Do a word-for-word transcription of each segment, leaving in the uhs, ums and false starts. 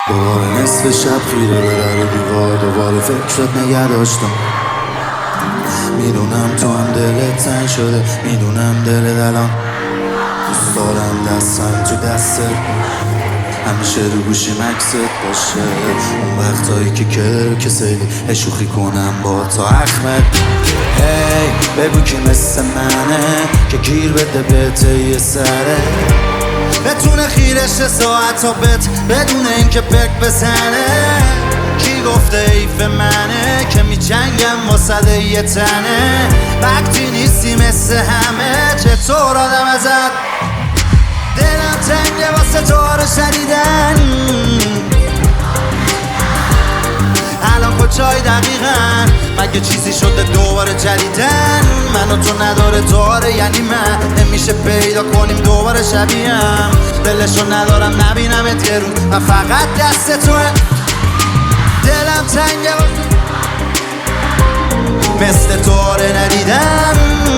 دوباره نصف شب خیره به در دیوار، دوباره فکرت نگه داشتم. میدونم تو هم دلت تنگ شده، میدونم دلت الان دوست دارم دستم تو دستت، همیشه رو گوشی مکست باشه. اون وقتایی که کر کسیلی شوخی کنم با تا احمد. هی بگو کی مثل منه که گیر بده بهت یه سره، بتونه خیرش ساعت تا بت بدون اینکه پک بزنه. کی گفته ایف منه که می جنگم واسه یه تنه، وقتی نیستی مثل همه چطور آدم ازت. دلم تنگه واسه تو رو شدیدن، الان کجای دقیقا؟ مگه چیزی شده دوباره جدیدن؟ من و تو نداره داره یعنی من نمیشه پیدا کنیم دوباره شبیهم. دلشو ندارم نبینمت یه روز، من فقط دست توه. دلم تنگه مثل تو آره ندیدم،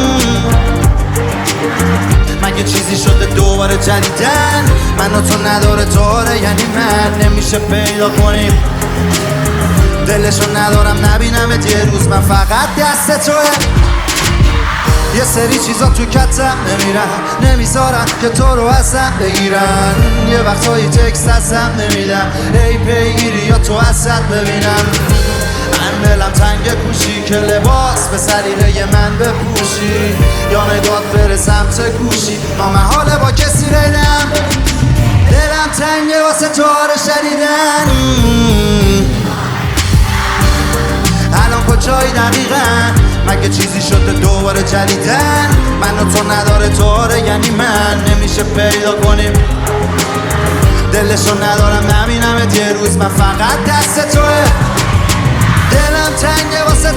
مگه چیزی شده دوباره جدیدن؟ من و تو نداره داره یعنی من نمیشه پیدا کنیم. دلشو ندارم نبینمت یه روز، من فقط دست توه. یه سری چیزا تو کتم نمیرن، نمیذارن که تو رو ازم بگیرن. یه وقتایی تکست ازم نمیدم، ای پیگیری یا تو ازت ببینم. من دلم تنگ کوشی که لباس به سلیقه من بپوشی، یا نگات بره سمت گوشی نامحاله با کسی ریدم. دلم تنگه واسه تو رو شدیدن، الان کجایی دقیقا؟ مگه چیزی شده دوباره جدیدن؟ من و تو نداره داره یعنی من نمیشه پیدا کنیم. دلشو ندارم نبینمت یه روز، من فقط دست توه. دلم تنگه واسه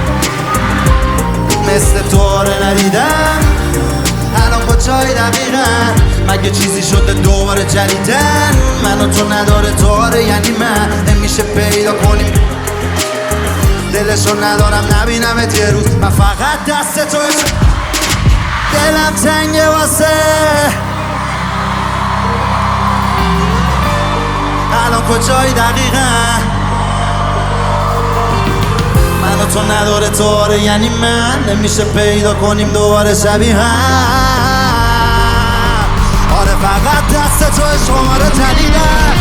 مثل تو آره ندیدم، الان کجایی دقیقا؟ مگه چیزی شده دوباره جدیدن؟ من و تو نداره داره یعنی من نمیشه پیدا کنیم. دلشو ندارم نبینمت یه روز، من فقط دست توی. دلم تنگه واسه الان کجایی دقیقا؟ من و تو نداره داره یعنی من نمیشه پیدا کنیم دوباره شبیه هم. آره فقط دست توی شماره تنیدم.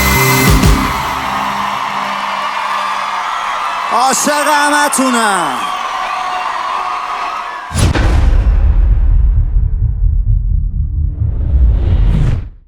عاشق همتونم.